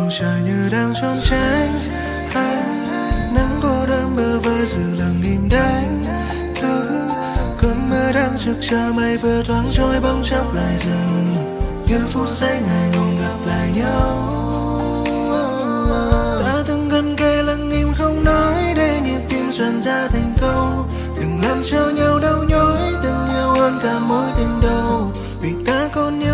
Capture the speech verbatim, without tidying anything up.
bầu trời như đang trốn tránh ánh nắng cô đơn bơ vơ giờ lặng im đánh thức cơn mưa đang trực chờ mây vừa thoáng trôi bỗng chốc lại dừng như phút giây ngày ngùng gặp lại nhau. Ta từng gần kề lặng im không nói để nhịp tim dần ra thành câu từng làm cho nhau đau nhói từng nhiều hơn cả mối tình đầu vì ta còn nhớ